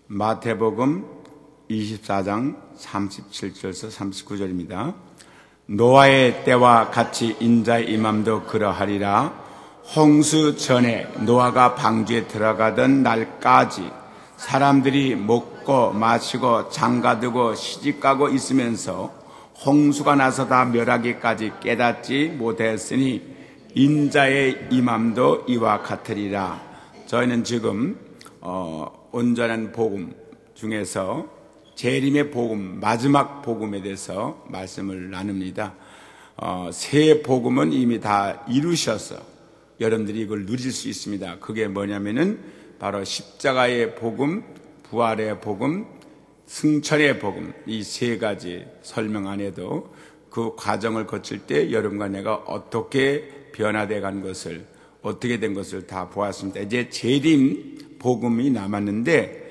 마태복음 24장 37절에서 39절입니다. 노아의 때와 같이 인자의 임함도 그러하리라. 홍수 전에 노아가 방주에 들어가던 날까지 사람들이 먹고 마시고 장가들고 시집가고 있으면서 홍수가 나서 다 멸하기까지 깨닫지 못했으니 인자의 임함도 이와 같으리라. 저희는 지금 온전한 복음 중에서 재림의 복음, 마지막 복음에 대해서 말씀을 나눕니다. 새 복음은 이미 다 이루셔서 여러분들이 이걸 누릴 수 있습니다. 그게 뭐냐면은 바로 십자가의 복음, 부활의 복음, 승천의 복음, 이 세 가지 설명 안 해도 그 과정을 거칠 때 여러분과 내가 어떻게 변화되어 간 것을, 어떻게 된 것을 다 보았습니다. 이제 재림 복음이 남았는데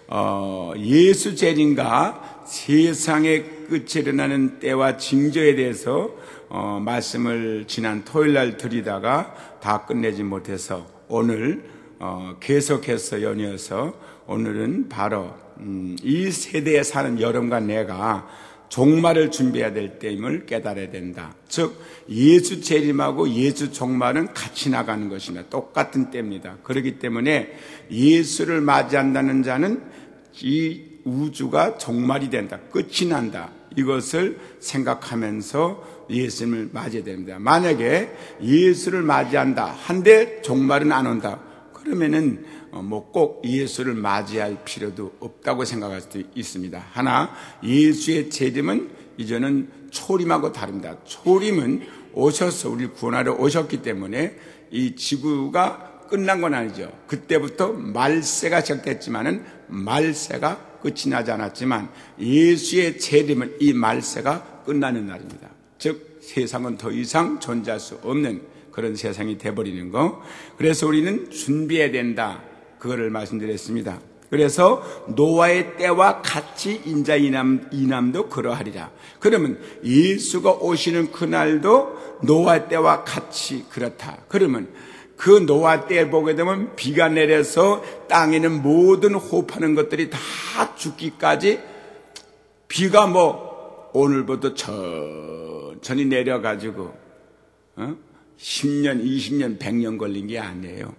예수 재림과 세상의 끝이 일어나는 때와 징조에 대해서 말씀을 지난 토요일날 드리다가 다 끝내지 못해서 오늘 계속해서 연이어서 오늘은 바로 이 세대에 사는 여러분과 내가 종말을 준비해야 될 때임을 깨달아야 된다. 즉 예수 재림하고 예수 종말은 같이 나가는 것입니다. 똑같은 때입니다. 그렇기 때문에 예수를 맞이한다는 자는 이 우주가 종말이 된다, 끝이 난다, 이것을 생각하면서 예수님을 맞이해야 됩니다. 만약에 예수를 맞이한다 한데 종말은 안 온다, 그러면은 꼭 예수를 맞이할 필요도 없다고 생각할 수도 있습니다. 하나, 예수의 재림은 이제는 초림하고 다릅니다. 초림은 오셔서 우리를 구원하러 오셨기 때문에 이 지구가 끝난 건 아니죠. 그때부터 말세가 시작됐지만은 말세가 끝이 나지 않았지만 예수의 재림은 이 말세가 끝나는 날입니다. 즉 세상은 더 이상 존재할 수 없는 그런 세상이 돼버리는 거. 그래서 우리는 준비해야 된다, 그거를 말씀드렸습니다. 그래서 노아의 때와 같이 인자 이남도 그러하리라. 그러면 예수가 오시는 그날도 노아 때와 같이 그렇다. 그러면 그 노아 때에 보게 되면 비가 내려서 땅에는 모든 호흡하는 것들이 다 죽기까지, 비가 오늘부터 천천히 내려가지고 10년, 20년, 100년 걸린 게 아니에요.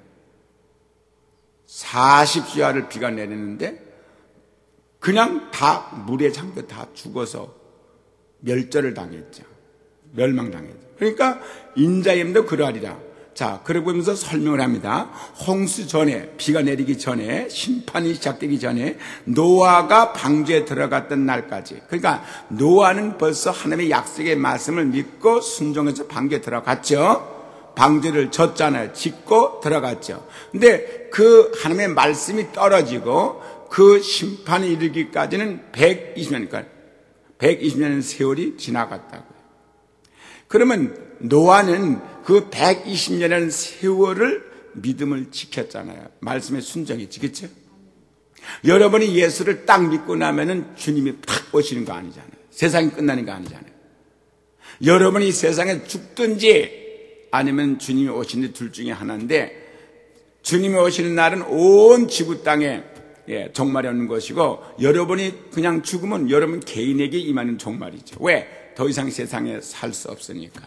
40수야를 비가 내리는데 그냥 다 물에 잠겨 다 죽어서 멸절을 당했죠. 멸망당했죠. 그러니까 인자임도 그러하리라. 자, 그러면서 설명을 합니다. 홍수 전에, 비가 내리기 전에, 심판이 시작되기 전에 노아가 방주에 들어갔던 날까지, 그러니까 노아는 벌써 하나님의 약속의 말씀을 믿고 순종해서 방주에 들어갔죠. 방주를 졌잖아요. 짓고 들어갔죠. 근데 그 하나님의 말씀이 떨어지고 그 심판이 이르기까지는 120년이니까 120년 세월이 지나갔다고요. 그러면 노아는 그 120년이라는 세월을 믿음을 지켰잖아요. 말씀에 순종이 지켰죠. 여러분이 예수를 딱 믿고 나면은 주님이 탁 오시는 거 아니잖아요. 세상이 끝나는 거 아니잖아요. 여러분이 세상에 죽든지 아니면 주님이 오시는 둘 중에 하나인데, 주님이 오시는 날은 온 지구 땅에 종말이 오는 것이고, 여러분이 그냥 죽으면 여러분 개인에게 임하는 종말이죠. 왜? 더 이상 세상에 살 수 없으니까.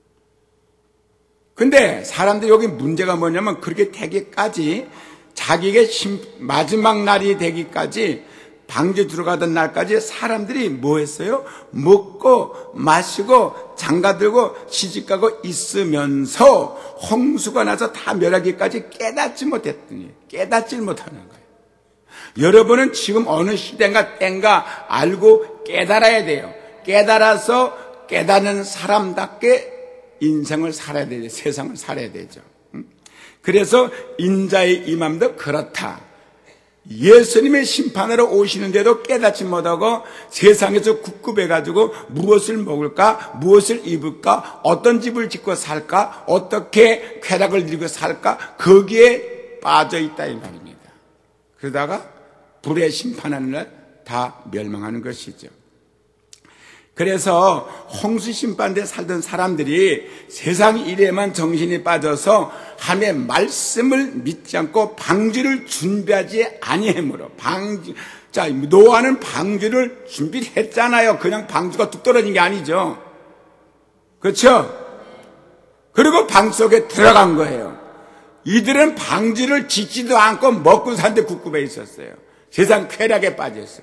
근데 사람들이 여기 문제가 뭐냐면, 그렇게 되기까지 자기에게 마지막 날이 되기까지 방주 들어가던 날까지 사람들이 뭐 했어요? 먹고 마시고 장가들고 시집가고 있으면서 홍수가 나서 다 멸하기까지 깨닫지 못하는 거예요. 여러분은 지금 어느 시대인가 때인가 알고 깨달아야 돼요. 깨달아서 깨닫는 사람답게 인생을 살아야 되죠. 세상을 살아야 되죠. 그래서 인자의 임함도 그렇다. 예수님의 심판하러 오시는데도 깨닫지 못하고 세상에서 굽굽해가지고 무엇을 먹을까, 무엇을 입을까, 어떤 집을 짓고 살까, 어떻게 쾌락을 누리고 살까, 거기에 빠져있다 이 말입니다. 그러다가 불의 심판하는 날 다 멸망하는 것이죠. 그래서 홍수 심판대 살던 사람들이 세상 일에만 정신이 빠져서 하나님의 말씀을 믿지 않고 방주를 준비하지 아니하므로 자, 노아는 방주를 준비했잖아요. 그냥 방주가 뚝 떨어진 게 아니죠. 그렇죠? 그리고 방 속에 들어간 거예요. 이들은 방주를 짓지도 않고 먹고 사는데 국급에 있었어요. 세상 쾌락에 빠졌어요.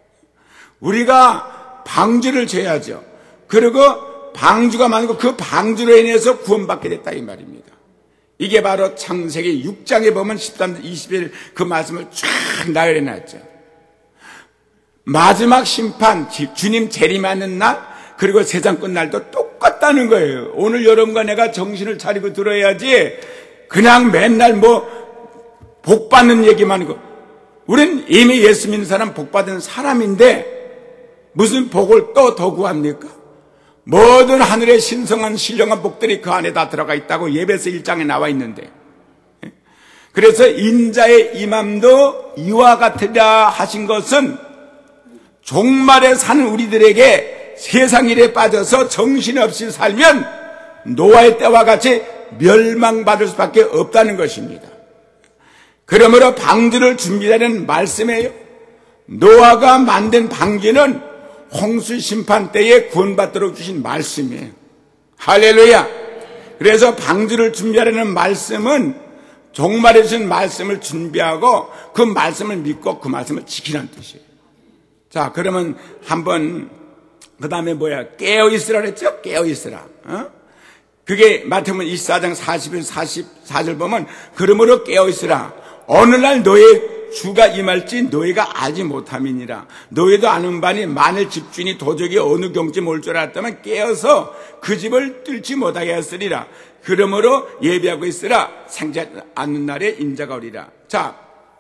우리가 방주를 져야죠. 그리고 방주가 많고 그 방주로 인해서 구원받게 됐다 이 말입니다. 이게 바로 창세기 6장에 보면 13, 21 그 말씀을 쫙 나열해놨죠. 마지막 심판, 주님 재림하는 날, 그리고 세상 끝날도 똑같다는 거예요. 오늘 여러분과 내가 정신을 차리고 들어야지 그냥 맨날 복 받는 얘기만 하고, 우린 이미 예수 믿는 사람 복 받은 사람인데 무슨 복을 또 더 구합니까? 모든 하늘의 신성한 신령한 복들이 그 안에 다 들어가 있다고 예배서 1장에 나와 있는데, 그래서 인자의 임함도 이와 같으리라 하신 것은 종말에 사는 우리들에게 세상 일에 빠져서 정신없이 살면 노아의 때와 같이 멸망받을 수밖에 없다는 것입니다. 그러므로 방주를 준비하는 말씀이에요. 노아가 만든 방주는 홍수 심판 때에 구원받도록 주신 말씀이에요. 할렐루야. 그래서 방주를 준비하려는 말씀은 종말에 주신 말씀을 준비하고 그 말씀을 믿고 그 말씀을 지키라는 뜻이에요. 자, 그러면 한번 그 다음에 깨어 있으라 그랬죠? 깨어 있으라. 그게 마태복음 24장 40일 44절 보면 그러므로 깨어 있으라. 어느 날 너의 주가 임할지 너희가 알지 못함이니라. 너희도 아는 바니 만일 집주인이 도적이 어느 경지에 올 줄 알았다면 깨어서 그 집을 뚫지 못하게 하으리라. 그러므로 예비하고 있으라. 생지 않는 날에 인자가 오리라. 자,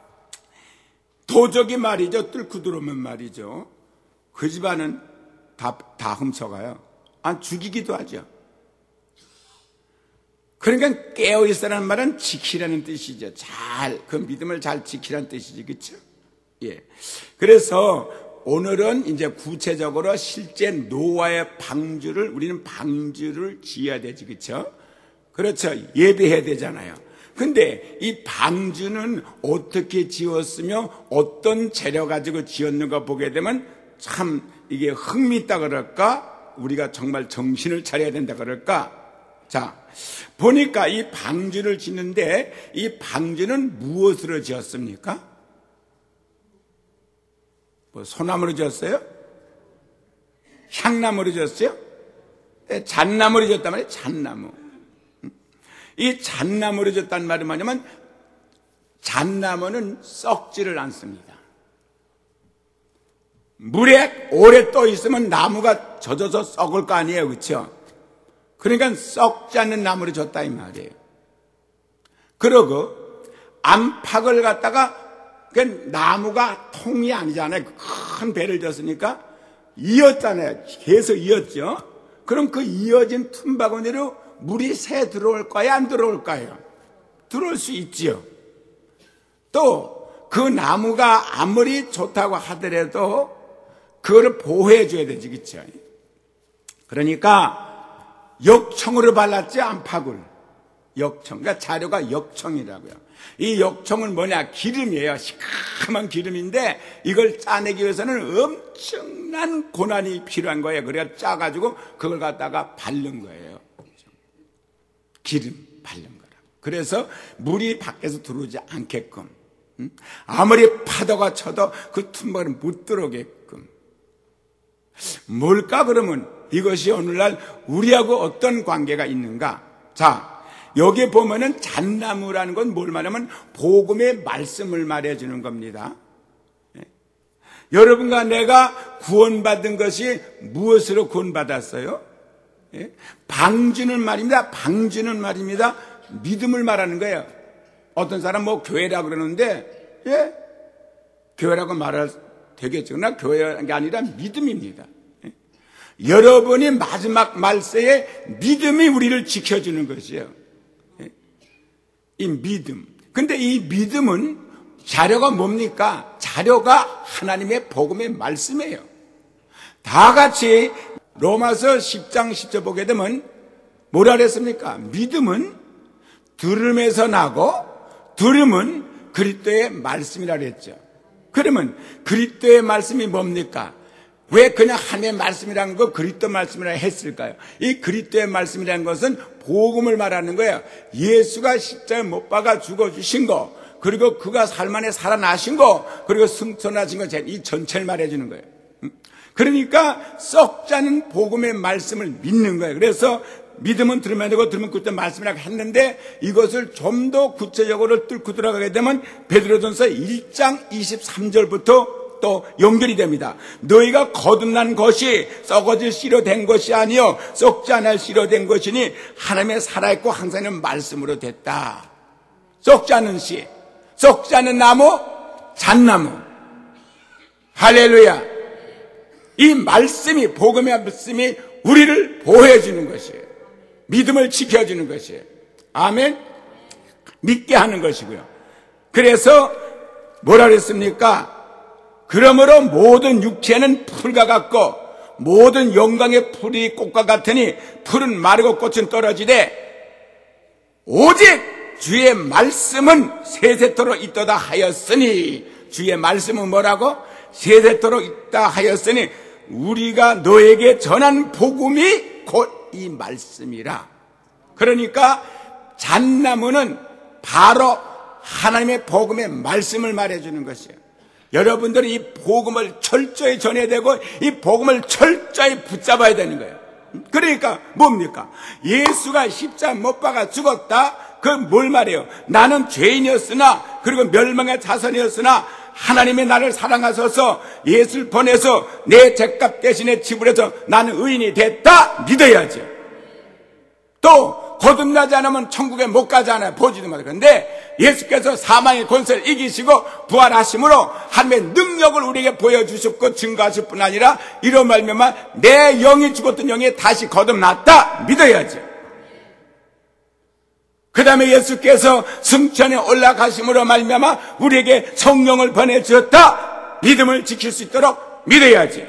도적이 말이죠. 뚫고 들어오면 말이죠. 그 집안은 다 훔쳐가요. 죽이기도 하죠. 그러니까 깨어있으라는 말은 지키라는 뜻이죠. 그 믿음을 잘 지키라는 뜻이지, 그렇죠? 예. 그래서 오늘은 이제 구체적으로 실제 노아의 방주를, 우리는 방주를 지어야 되지, 그렇죠? 그렇죠. 예배해야 되잖아요. 근데 이 방주는 어떻게 지었으며 어떤 재료 가지고 지었는가 보게 되면 참 이게 흥미있다 그럴까? 우리가 정말 정신을 차려야 된다 그럴까? 자, 보니까 이 방주를 짓는데 이 방주는 무엇으로 지었습니까? 소나무로 지었어요? 향나무로 지었어요? 잣나무로 지었단 말이에요. 잣나무. 이 잣나무로 지었단 말이 뭐냐면 잣나무는 썩지를 않습니다. 물에 오래 떠 있으면 나무가 젖어서 썩을 거 아니에요, 그렇죠? 그러니까 썩지 않는 나무를 줬다 이 말이에요. 그러고 안팎을 갖다가 그 나무가 통이 아니잖아요. 큰 배를 졌으니까 이었잖아요. 계속 이었죠. 그럼 그 이어진 틈바구니로 물이 새 들어올 거야, 안 들어올까요? 들어올 수 있지요. 또 그 나무가 아무리 좋다고 하더라도 그거를 보호해 줘야 되지, 그렇죠? 그러니까 역청으로 발랐지, 안팎을. 역청. 그러니까 자료가 역청이라고요. 이 역청은 뭐냐? 기름이에요. 시커먼 기름인데 이걸 짜내기 위해서는 엄청난 고난이 필요한 거예요. 그래야 짜가지고 그걸 갖다가 바른 거예요. 기름 바른 거라. 그래서 물이 밖에서 들어오지 않게끔, 아무리 파도가 쳐도 그 틈바구니 못 들어오게끔. 뭘까 그러면 이것이 오늘날 우리하고 어떤 관계가 있는가? 자, 여기 보면은 잣나무라는 건 뭘 말하면 복음의 말씀을 말해주는 겁니다. 여러분과 내가 구원받은 것이 무엇으로 구원받았어요? 방주는 말입니다. 방주는 말입니다. 믿음을 말하는 거예요. 어떤 사람 교회라고 그러는데, 교회라고 말할 되겠죠. 그러나 교회가 아니라 믿음입니다. 여러분이 마지막 말세에 믿음이 우리를 지켜주는 것이에요. 이 믿음. 근데 이 믿음은 자료가 뭡니까? 자료가 하나님의 복음의 말씀이에요. 다 같이 로마서 10장 10절 보게 되면 뭐라 그랬습니까? 믿음은 들음에서 나고 들음은 그리스도의 말씀이라 그랬죠. 그러면 그리스도의 말씀이 뭡니까? 왜 그냥 하나님의 말씀이라는 거 그리스도 말씀이라 했을까요? 이 그리스도의 말씀이라는 것은 복음을 말하는 거예요. 예수가 십자가에 못 박아 죽어주신 거, 그리고 그가 삶 안에 살아나신 거, 그리고 승천하신 거, 이 전체를 말해주는 거예요. 그러니까 썩지 않은 복음의 말씀을 믿는 거예요. 그래서 믿음은 들으면 되고 들으면 그때 말씀이라고 했는데, 이것을 좀 더 구체적으로 뚫고 들어가게 되면 베드로전서 1장 23절부터 또 연결이 됩니다. 너희가 거듭난 것이 썩어질 씨로 된 것이 아니요 썩지 않을 씨로 된 것이니 하나님의 살아있고 항상 있는 말씀으로 됐다. 썩지 않은 씨, 썩지 않은 나무, 잣나무. 할렐루야. 이 말씀이, 복음의 말씀이 우리를 보호해 주는 것이에요. 믿음을 지켜주는 것이에요. 아멘. 믿게 하는 것이고요. 그래서 뭐라 그랬습니까? 그러므로 모든 육체는 풀과 같고 모든 영광의 풀이 꽃과 같으니 풀은 마르고 꽃은 떨어지되 오직 주의 말씀은 세세토록 있도다 하였으니, 주의 말씀은 뭐라고? 세세토록 있다 하였으니 우리가 너에게 전한 복음이 곧 이 말씀이라. 그러니까 잣나무는 바로 하나님의 복음의 말씀을 말해주는 것이에요. 여러분들이 이 복음을 철저히 전해야 되고 이 복음을 철저히 붙잡아야 되는 거예요. 그러니까 뭡니까? 예수가 십자가 못 박아 죽었다? 그 뭘 말해요? 나는 죄인이었으나, 그리고 멸망의 자손이었으나 하나님의 나를 사랑하셔서 예수를 보내서 내 죄값 대신에 지불해서 나는 의인이 됐다 믿어야죠. 또 거듭나지 않으면 천국에 못 가지 않아요. 보지도 못해요. 그런데 예수께서 사망의 권세를 이기시고 부활하심으로 하나님의 능력을 우리에게 보여주셨고 증거하실 뿐 아니라 이로 말미암아 내 영이 죽었던 영이 다시 거듭났다 믿어야죠. 그 다음에 예수께서 승천에 올라가심으로 말미암아 우리에게 성령을 보내주셨다. 믿음을 지킬 수 있도록 믿어야지.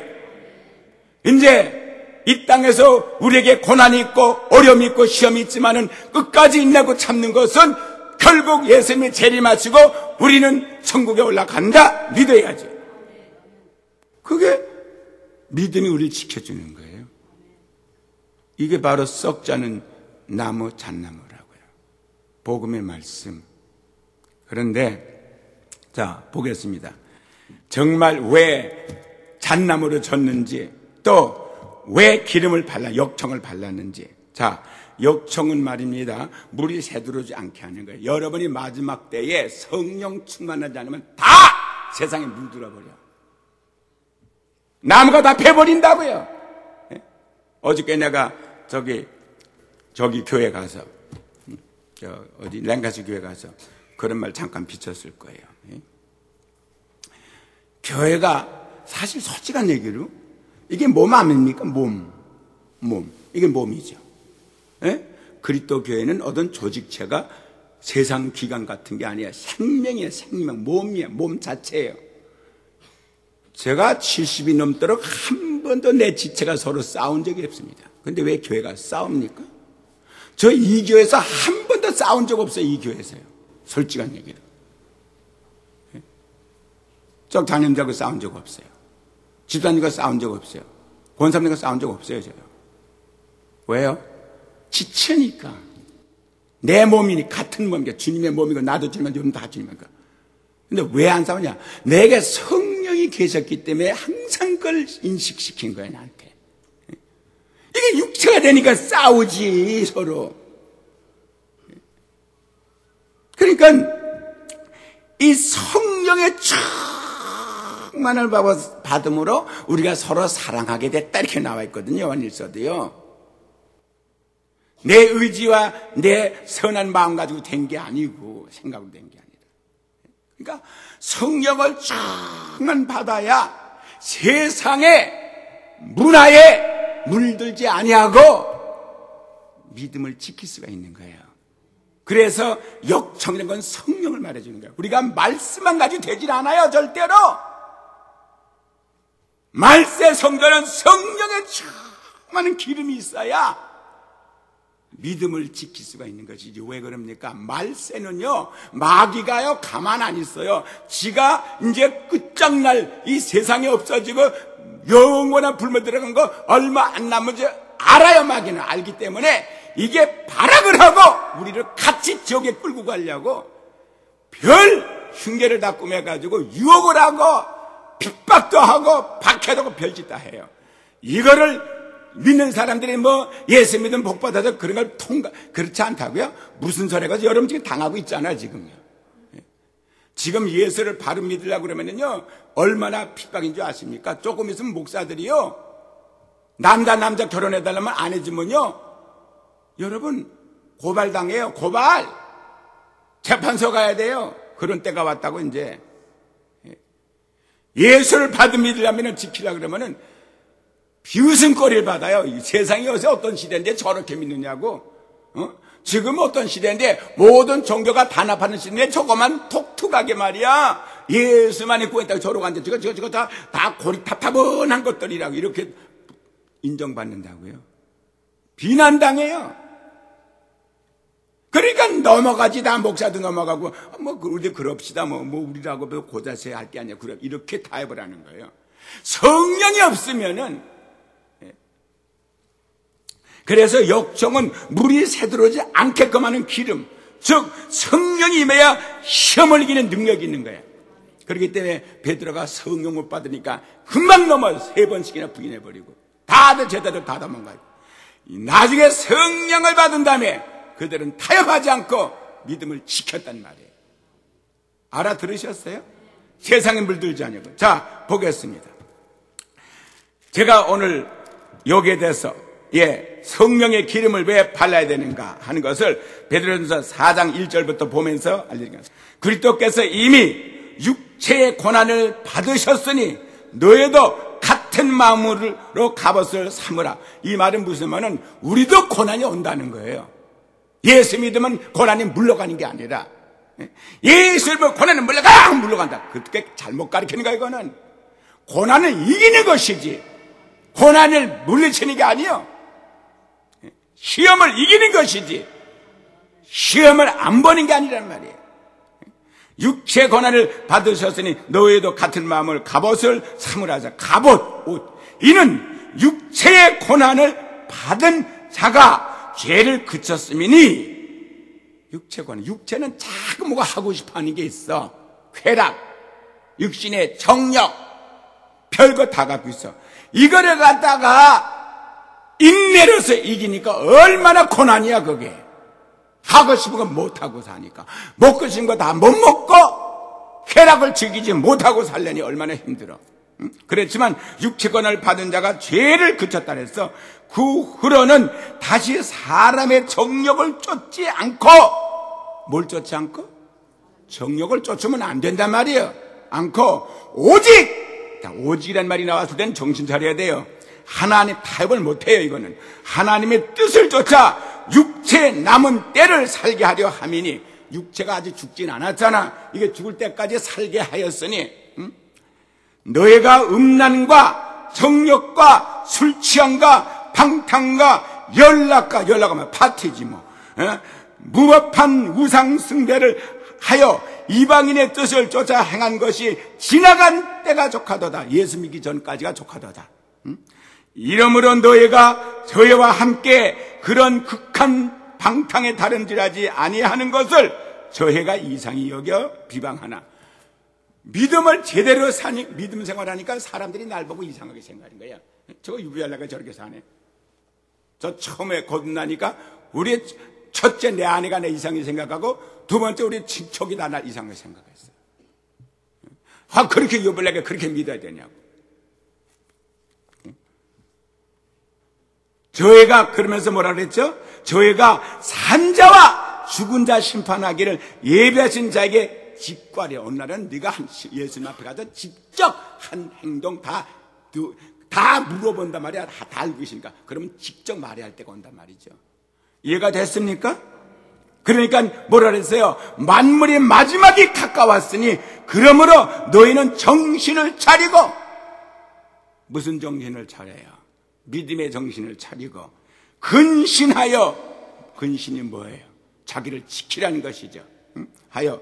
이제 이 땅에서 우리에게 고난이 있고 어려움이 있고 시험이 있지만은 끝까지 인내하고 참는 것은 결국 예수님이 재림하시고 우리는 천국에 올라간다 믿어야지. 그게 믿음이 우리를 지켜주는 거예요. 이게 바로 썩지 않은 나무 잣나무. 복음의 말씀. 그런데 자 보겠습니다. 정말 왜 잣나무를 졌는지, 또 왜 기름을 역청을 발랐는지. 자, 역청은 말입니다, 물이 새들어오지 않게 하는 거예요. 여러분이 마지막 때에 성령 충만하지 않으면 다 세상에 물들어버려. 나무가 다 패버린다고요. 어저께 내가 저기 교회 가서 어디 랭가스 교회 가서 그런 말 잠깐 비쳤을 거예요. 교회가 사실 솔직한 얘기로 이게 몸 아닙니까? 몸. 이게 몸이죠. 그리스도 교회는 어떤 조직체가 세상 기관 같은 게 아니야. 생명이에요. 생명. 몸이에요. 몸 자체예요. 제가 70이 넘도록 한 번도 내 지체가 서로 싸운 적이 없습니다. 그런데 왜 교회가 싸웁니까? 저 이 교회에서 한 번도 싸운 적 없어요. 이 교회에서요. 솔직한 얘기로. 저 장님들하고 싸운 적 없어요. 집사님과 싸운 적 없어요. 권사님과 싸운 적 없어요. 저요. 왜요? 지체니까. 내 몸이니 같은 몸이니까. 주님의 몸이고 나도 주님의 몸 다 주님이니까. 근데 왜 안 싸우냐? 내게 성령이 계셨기 때문에 항상 그걸 인식시킨 거예요. 나한테. 이게 육체가 되니까 싸우지 서로. 그러니까 이 성령의 충만을 받음으로 우리가 서로 사랑하게 됐다 이렇게 나와 있거든요. 요한일서도요. 내 의지와 내 선한 마음 가지고 된 게 아니고 생각으로 된 게 아니라. 그러니까 성령을 충만 받아야 세상의 문화에 물들지 아니하고 믿음을 지킬 수가 있는 거예요. 그래서 역청이라는 건 성령을 말해주는 거예요. 우리가 말씀만 가지고 되질 않아요. 절대로. 말세 성전은 성령의 많은 기름이 있어야 믿음을 지킬 수가 있는 것이지. 왜 그럽니까? 말세는요, 마귀가요 가만 안 있어요. 지가 이제 끝장날 이 세상에 없어지고 영원한 불면 들어간 거 얼마 안 남은지 알아요. 마귀는 알기 때문에 이게 발악을 하고 우리를 같이 지옥에 끌고 가려고 별 흉계를 다 꾸며가지고 유혹을 하고 핍박도 하고 박해도 하고 별짓 다 해요. 이거를 믿는 사람들이 뭐 예수 믿으면 복 받아서 그런 걸 그렇지 않다고요? 무슨 소리가 여러분 지금 당하고 있잖아요. 지금요. 지금 예수를 바로 믿으려고 그러면요 얼마나 핍박인 줄 아십니까? 조금 있으면 목사들이요 남자 결혼해달라면 안 해주면요 여러분 고발당해요. 고발. 재판소 가야 돼요. 그런 때가 왔다고. 이제 예수를 받아 믿으려면 지키려고 그러면은 비웃음거리를 받아요. 이 세상이 요새 어떤 시대인데 저렇게 믿느냐고. 지금 어떤 시대인데 모든 종교가 단합하는 시대인데 저거만 독특하게 말이야. 예수만이 구했다고 저러고 앉아. 저거 다 고리타타분한 것들이라고 이렇게 인정받는다고요. 비난당해요. 그러니까 넘어가지. 다 목사도 넘어가고 뭐 우리 그럽시다. 뭐 우리라고 고자세 할 게 아니야. 그래 이렇게 타협을 하는 거예요. 성령이 없으면은. 그래서 역정은 물이 새들어오지 않게끔 하는 기름, 즉 성령이 임해야 시험을 이기는 능력이 있는 거예요. 그렇기 때문에 베드로가 성령 못 받으니까 금방 넘어 3번씩이나 부인해버리고 다들 제자들 다 도망가고, 나중에 성령을 받은 다음에 그들은 타협하지 않고 믿음을 지켰단 말이에요. 알아들으셨어요? 세상에 물들지 않고. 자, 보겠습니다. 제가 오늘 여기에 대해서 성령의 기름을 왜 발라야 되는가 하는 것을 베드로전서 4장 1절부터 보면서 알려드리겠습니다. 그리스도께서 이미 육체의 고난을 받으셨으니 너희도 같은 마음으로 갑옷을 삼으라. 이 말은 무슨 말은 우리도 고난이 온다는 거예요. 예수 믿으면 고난이 물러가는 게 아니라 예수를 보면 고난은 물러간다. 그렇게 잘못 가르치는 거예요. 이거는 고난을 이기는 것이지 고난을 물리치는 게 아니에요. 시험을 이기는 것이지 시험을 안 보는 게 아니란 말이에요. 육체 고난을 받으셨으니 너희도 같은 마음을 갑옷을 삼으라자. 갑옷, 옷. 이는 육체의 고난을 받은 자가 죄를 그쳤음이니. 육체 고난, 육체는 자꾸 뭐가 하고 싶어하는 게 있어. 쾌락, 육신의 정력, 별거 다 갖고 있어. 이거를 갖다가 인내로서 이기니까 얼마나 고난이야. 그게 하고 싶은 거 못하고 사니까, 먹고 싶은 거 다 못 먹고 쾌락을 즐기지 못하고 살려니 얼마나 힘들어. 그렇지만 육체 고난을 받은 자가 죄를 그쳤다 그래서 그 후로는 다시 사람의 정욕을 쫓지 않고, 뭘 쫓지 않고? 정욕을 쫓으면 안 된단 말이에요. 않고 오직이란 말이 나왔을 땐 정신 차려야 돼요. 하나님 타협을 못해요. 이거는 하나님의 뜻을 쫓아 육체에 남은 때를 살게 하려 함이니. 육체가 아직 죽진 않았잖아. 이게 죽을 때까지 살게 하였으니 너희가 음란과 정욕과 술 취함과 방탕과 연락하면 파티지 뭐, 무법한 우상 숭배를 하여 이방인의 뜻을 쫓아 행한 것이 지나간 때가 족하도다. 예수 믿기 전까지가 족하도다. 이러므로 너희가 저희와 함께 그런 극한 방탕에 다름질하지 아니하는 것을 저희가 이상히 여겨 비방하나. 믿음을 제대로 믿음 생활하니까 사람들이 날 보고 이상하게 생각하는 거야. 저거 유비알라가 저렇게 사네. 저 처음에 거듭나니까 우리 첫째 내 아내가 내 이상하게 생각하고, 두 번째 우리 친척이 다 날 이상하게 생각했어요. 그렇게 유비알라가 그렇게 믿어야 되냐고. 저희가 그러면서 뭐라 그랬죠? 저희가 산자와 죽은 자 심판하기를 예비하신 자에게 직과려. 어느 날은 네가 예수님 앞에 가서 직접 한 행동 다 물어본단 말이야. 다 알고 계시니까. 그러면 직접 말해야 할 때가 온단 말이죠. 이해가 됐습니까? 그러니까 뭐라 그랬어요? 만물의 마지막이 가까웠으니 그러므로 너희는 정신을 차리고. 무슨 정신을 차려요? 믿음의 정신을 차리고 근신하여, 근신이 뭐예요? 자기를 지키라는 것이죠. 하여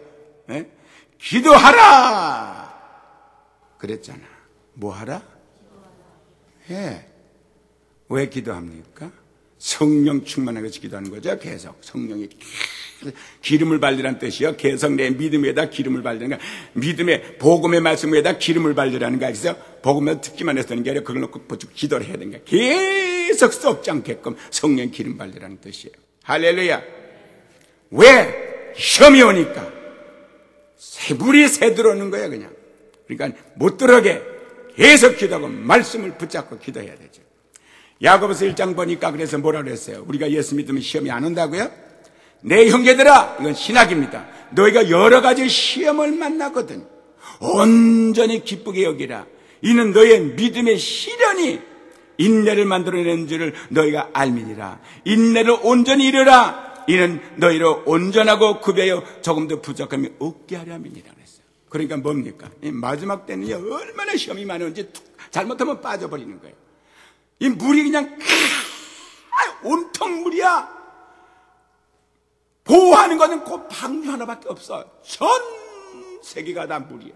기도하라 그랬잖아. 뭐 하라? 예. 왜 기도합니까? 성령 충만한 것이 기도하는 거죠. 계속 성령이 기름을 발리라는 뜻이요. 계속 내 믿음에다 기름을 발리는 거야. 믿음의 복음의 말씀에다 기름을 발리라는 거야. 그래서 복음을 듣기만 해서 되는 게 아니라 그걸 놓고 기도를 해야 되는 거야. 계속 썩지 않게끔 성령 기름 발리라는 뜻이에요. 할렐루야. 왜? 시험이 오니까 물이 새 들어오는 거야 그냥. 그러니까 못 들어게 계속 기도하고 말씀을 붙잡고 기도해야 되죠. 야고보서 1장 보니까 그래서 뭐라 그랬어요? 우리가 예수 믿으면 시험이 안 온다고요? 내 형제들아, 이건 신학입니다. 너희가 여러 가지 시험을 만나거든. 온전히 기쁘게 여기라. 이는 너희의 믿음의 시련이 인내를 만들어내는 줄을 너희가 알미니라. 인내를 온전히 이루라. 이는 너희를 온전하고 급여여 조금도 부족함이 없게 하려 함이니라 그랬어요. 그러니까 뭡니까? 이 마지막 때는요, 얼마나 시험이 많은지 잘못하면 빠져버리는 거예요. 이 물이 그냥 온통 물이야. 보호하는 것은 그 방주 하나밖에 없어. 전 세계가 다 물이야.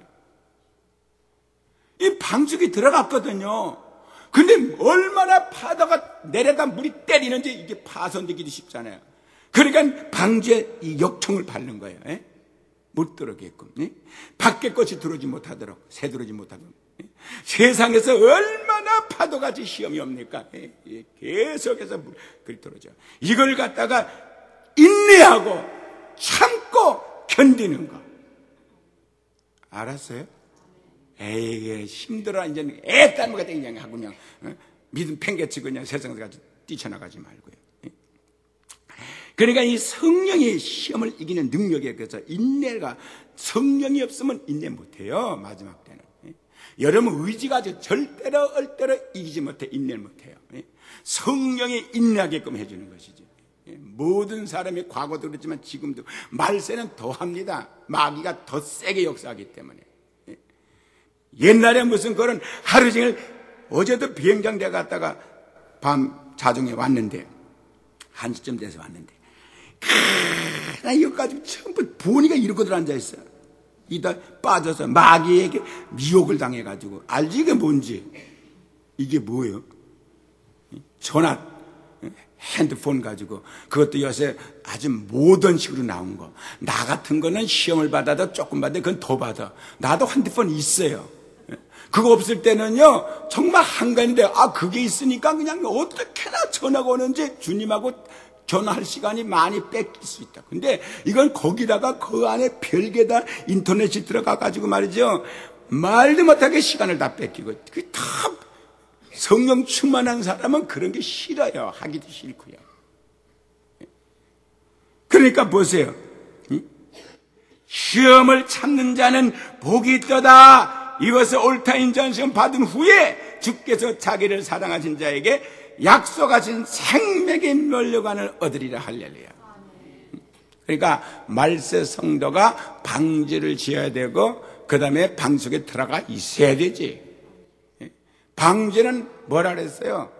이 방죽이 들어갔거든요. 근데 얼마나 파도가 내려다 물이 때리는지 이게 파손되기도 쉽잖아요. 그러니까 방주에 이 역청을 바른 거예요. 에? 못 들어오게끔. 밖에 것이 들어오지 못하도록, 새 들어오지 못하도록. 세상에서 얼마나 파도같이 시험이 옵니까? 계속해서 물이 들어오죠. 이걸 갖다가 인내하고 참고 견디는 거. 알았어요? 에이, 힘들어. 이제 애딴 거가 그냥 하고 그냥 믿음 팽개치고 그냥 세상에서 같이 뛰쳐나가지 말고요. 그러니까 이 성령이 시험을 이기는 능력에 그래서 인내가 성령이 없으면 인내 못해요. 마지막 때는. 여러분 의지가 아주 절대로 얼대로 이기지 못해. 인내를 못해요. 성령이 인내하게끔 해주는 것이죠. 모든 사람이 과거도 그렇지만 지금도 말세는 더 합니다. 마귀가 더 세게 역사하기 때문에. 옛날에 무슨 그런 하루 종일 어제도 비행장대 갔다가 밤 자정에 왔는데 1시쯤 돼서 왔는데 나 이거 가지고 전부 보니까 이러고들 앉아있어요. 이다 빠져서 마귀에게 미혹을 당해가지고 알지 이게 뭔지. 이게 뭐예요? 전화 핸드폰 가지고 그것도 요새 아주 모던식으로 나온 거. 나 같은 거는 시험을 받아도 조금 받아 그건 더 받아. 나도 핸드폰 있어요. 그거 없을 때는요 정말 한간인데 그게 있으니까 그냥 어떻게나 전화가 오는지 주님하고 전화할 시간이 많이 뺏길 수 있다. 근데 이건 거기다가 그 안에 별개다 인터넷이 들어가 가지고 말이죠 말도 못하게 시간을 다 뺏기고 그게 다 성령 충만한 사람은 그런 게 싫어요. 하기도 싫고요. 그러니까 보세요. 시험을 참는 자는 복이 있도다. 이것을 옳다 인정한 시험 받은 후에 주께서 자기를 사랑하신 자에게 약속하신 생명의 면류관을 얻으리라. 할렐루야. 그러니까 말세 성도가 방주를 지어야 되고 그 다음에 방 속에 들어가 있어야 되지. 방주는 뭐라 그랬어요?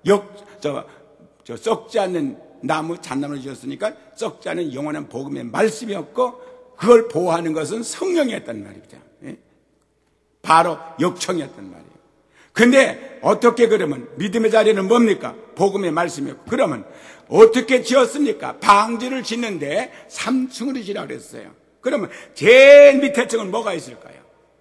썩지 않는 나무, 잣나무를 지었으니까 썩지 않은 영원한 복음의 말씀이었고 그걸 보호하는 것은 성령이었단 말이죠. 바로 역청이었단 말이에요. 근데 어떻게 그러면 믿음의 자리는 뭡니까? 복음의 말씀이었고 그러면 어떻게 지었습니까? 방주를 짓는데 3층으로 지으라고 그랬어요. 그러면 제일 밑에 층은 뭐가 있을까요?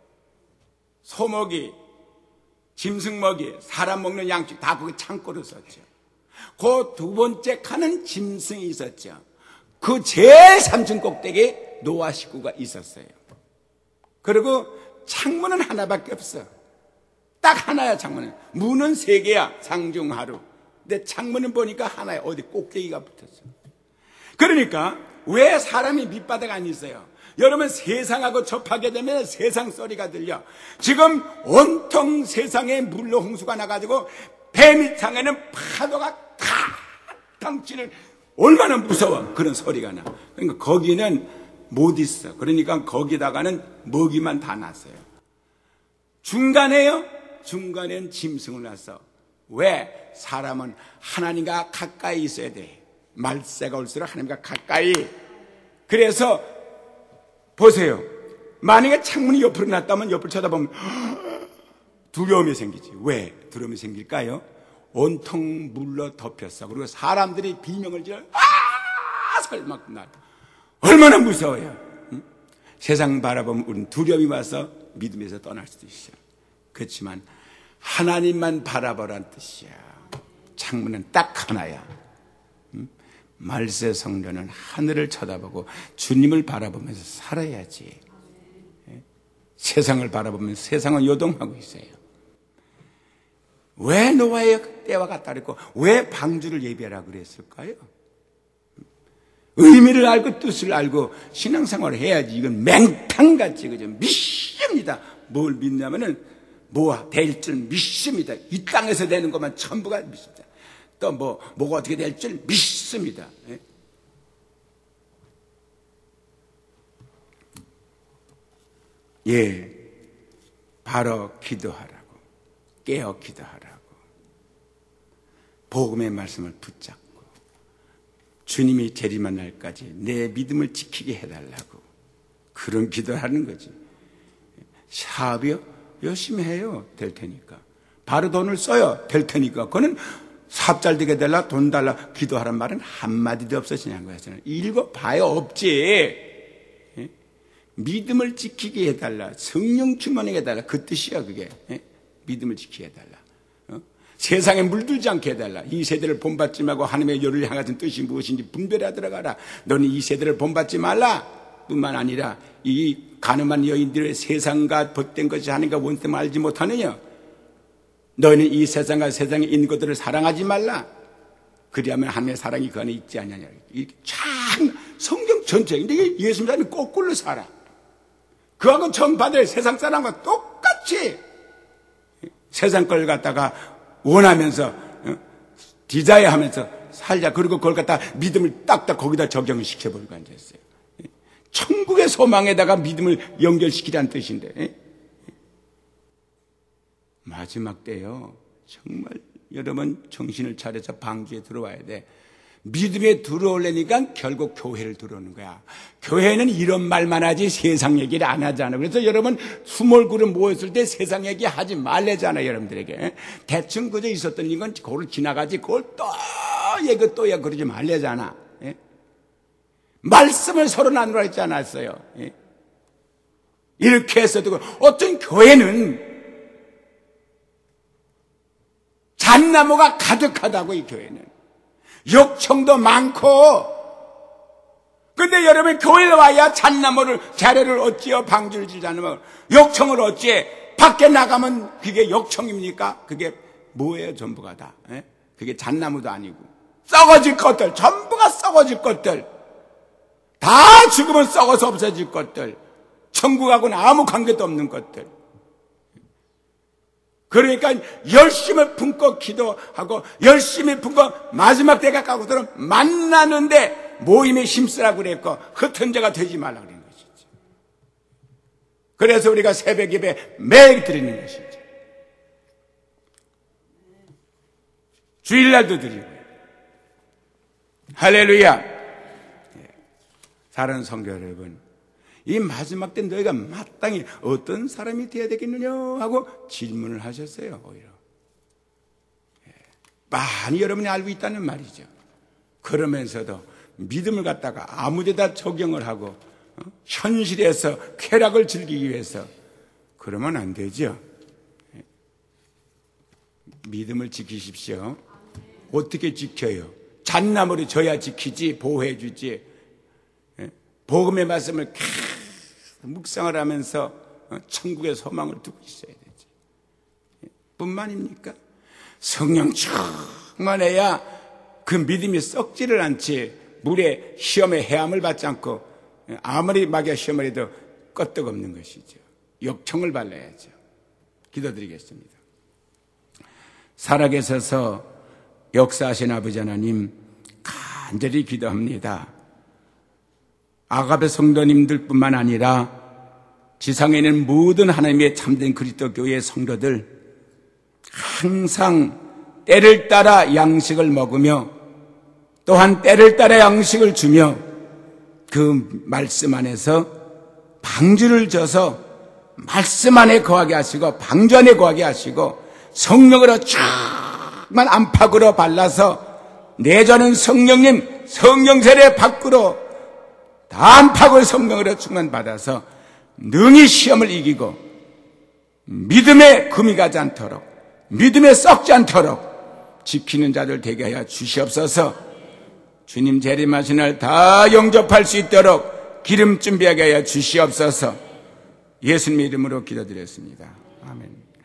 소먹이, 짐승먹이, 사람 먹는 양식 다 거기 창고로 썼죠. 그 두 번째 칸은 짐승이 있었죠. 그 제일 3층 꼭대기에 노아 식구가 있었어요. 그리고 창문은 하나밖에 없어. 딱 하나야 창문은. 문은 3개야 상중하루. 근데 창문은 보니까 하나야. 어디 꼭대기가 붙었어. 그러니까 왜 사람이 밑바닥 안 있어요? 여러분 세상하고 접하게 되면 세상 소리가 들려. 지금 온통 세상에 물로 홍수가 나가지고 배 밑창에는 파도가 다 당치는 얼마나 무서워. 그런 소리가 나. 그러니까 거기는 못 있어. 그러니까 거기다가는 먹이만 다 놨어요. 중간에요? 중간에는 짐승을 놨어. 왜? 사람은 하나님과 가까이 있어야 돼. 말세가 올수록 하나님과 가까이. 그래서 보세요. 만약에 창문이 옆으로 났다면 옆을 쳐다보면 두려움이 생기지. 왜 두려움이 생길까요? 온통 물로 덮였어. 그리고 사람들이 비명을 지르 설마 날 얼마나 무서워요. 응? 세상 바라보면 우리는 두려움이 와서 믿음에서 떠날 수도 있어. 그렇지만 하나님만 바라보라는 뜻이야. 창문은 딱 하나야. 응? 말세 성도는 하늘을 쳐다보고 주님을 바라보면서 살아야지. 세상을 바라보면 세상은 요동하고 있어요. 왜 노아의 때와 같다 그랬고 왜 방주를 예비하라고 그랬을까요? 의미를 알고 뜻을 알고 신앙생활을 해야지. 이건 맹탕같이 그죠? 믿습니다. 뭘 믿냐면은 뭐가 될 줄 믿습니다. 이 땅에서 되는 것만 전부가 믿습니다. 또 뭐가 어떻게 될 줄 믿습니다. 예, 바로 기도하라고, 깨어 기도하라고, 복음의 말씀을 붙잡고 주님이 재림한 날까지 내 믿음을 지키게 해달라고 그런 기도하는 거지. 사업이요? 열심히 해요. 될 테니까. 바로 돈을 써요. 될 테니까. 그거는 사업 잘 되게 해달라, 돈 달라, 기도하란 말은 한마디도 없어지냐는 거야. 읽어봐요. 없지. 믿음을 지키게 해달라. 성령 충만하게 해달라. 그 뜻이야 그게. 믿음을 지키게 해달라. 세상에 물들지 않게 해달라. 이 세대를 본받지 말고 하나님의 열을 향하신 뜻이 무엇인지 분별해 들어가라. 너는 이 세대를 본받지 말라 뿐만 아니라 이 가늠한 여인들의 세상과 벗된 것이 하나님과 원됨을 알지 못하느냐. 너희는 이 세상과 세상에 있는 것들을 사랑하지 말라. 그리하면 하나님의 사랑이 그 안에 있지 않느냐. 이렇게 참 성경 전체. 근데 이게 예수님 사람이 거꾸로 살아. 그하고 처음 받을 세상 사람과 똑같이 세상 걸 갖다가 원하면서 디자이어하면서 살자. 그리고 그걸 갖다 믿음을 딱딱 거기다 적용을 시켜버리고 앉아있어요. 천국의 소망에다가 믿음을 연결시키라는 뜻인데 마지막 때요. 정말 여러분 정신을 차려서 방주에 들어와야 돼. 믿음에 들어오려니까 결국 교회를 들어오는 거야. 교회는 이런 말만 하지 세상 얘기를 안 하잖아. 그래서 여러분 수몰그룹 모였을 때 세상 얘기 하지 말래잖아. 여러분들에게 대충 그저 있었던 이건 그걸 지나가지 그걸 또 얘기 또 얘기 그러지 말래잖아. 말씀을 서로 나누라 했지 않았어요. 이렇게 해서도 어떤 교회는 잣나무가 가득하다고. 이 교회는 욕청도 많고. 근데 여러분 교회에 와야 잣나무를 자료를 어찌요 방주를 지지 않으면 욕청을 어찌해. 밖에 나가면 그게 욕청입니까? 그게 뭐예요? 전부가 다. 그게 잣나무도 아니고 썩어질 것들, 전부가 썩어질 것들, 다 죽으면 썩어서 없어질 것들, 천국하고는 아무 관계도 없는 것들. 그러니까 열심히 품고 기도하고 열심히 품고 마지막 때가 가고서는 만나는데 모임에 힘쓰라고 그랬고 흩은자가 되지 말라고 그런 것이죠. 그래서 우리가 새벽 예배 매일 드리는 것이죠. 주일날도 드리고요. 할렐루야. 사랑하는 성도 여러분, 이 마지막 때 너희가 마땅히 어떤 사람이 되어야 되겠느냐 하고 질문을 하셨어요. 오히려 많이 여러분이 알고 있다는 말이죠. 그러면서도 믿음을 갖다가 아무데다 적용을 하고 현실에서 쾌락을 즐기기 위해서 그러면 안 되죠. 믿음을 지키십시오. 어떻게 지켜요? 잣나무를 져야 지키지, 보호해 주지. 복음의 말씀을 계속 묵상을 하면서 천국의 소망을 두고 있어야 되지. 뿐만입니까? 성령 충만해야 그 믿음이 썩지를 않지. 물에 시험에 해함을 받지 않고 아무리 마귀가 시험을 해도 끄떡없는 것이죠. 역청을 발라야죠. 기도드리겠습니다. 살아계셔서 역사하신 아버지 하나님 간절히 기도합니다. 아가베 성도님들 뿐만 아니라 지상에 있는 모든 하나님의 참된 그리스도 교회의 성도들 항상 때를 따라 양식을 먹으며 또한 때를 따라 양식을 주며 그 말씀 안에서 방주를 져서 말씀 안에 거하게 하시고 방주 안에 거하게 하시고 성령으로 쫙만 안팎으로 발라서 내주하는 성령님 성령 세례 밖으로 다 안팎으로 성령으로 충만받아서 능히 시험을 이기고 믿음에 금이 가지 않도록 믿음에 썩지 않도록 지키는 자들 되게 하여 주시옵소서. 주님 재림하신 날 다 영접할 수 있도록 기름 준비하게 하여 주시옵소서. 예수님 이름으로 기도드렸습니다. 아멘.